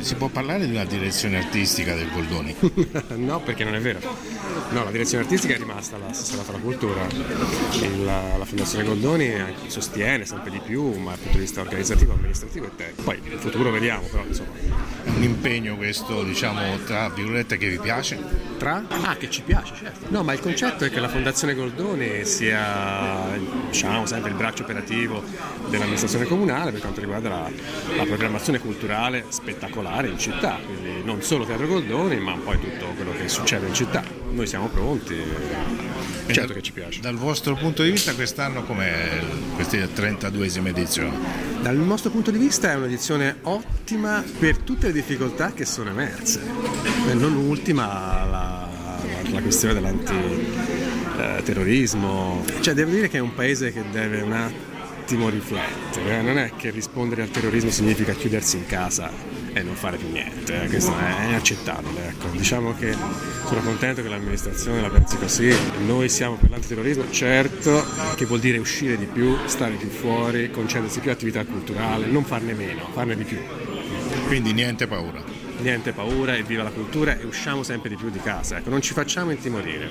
si può parlare di una direzione artistica del Goldoni? No, perché non è vero. No, la direzione artistica è rimasta la assessorata alla cultura. La Fondazione Goldoni sostiene sempre di più, ma dal punto di vista organizzativo, amministrativo e tecnico. Poi in futuro vediamo, però insomma. È un impegno questo, diciamo, tra virgolette, che vi piace? Che ci piace, certo. No, ma il concetto è che la Fondazione Goldoni sia, diciamo, sempre il braccio operativo dell'amministrazione comunale per quanto riguarda la programmazione culturale spettacolare in città, quindi non solo Teatro Goldoni, ma poi tutto quello che succede in città. Noi siamo pronti, certo che ci piace. Dal vostro punto di vista quest'anno com'è questa 32esima edizione? Dal nostro punto di vista è un'edizione ottima per tutte le difficoltà che sono emerse, e non ultima la questione dell'antiterrorismo. Cioè, devo dire che è un paese che deve un attimo riflettere, non è che rispondere al terrorismo significa chiudersi in casa e non fare più niente, questo è inaccettabile, ecco. Diciamo che sono contento che l'amministrazione la pensi così. Noi siamo per l'antiterrorismo, certo, che vuol dire uscire di più, stare più fuori, concedersi più attività culturale, non farne meno, farne di più. Quindi niente paura. Niente paura, e viva la cultura, e usciamo sempre di più di casa, ecco, non ci facciamo intimorire.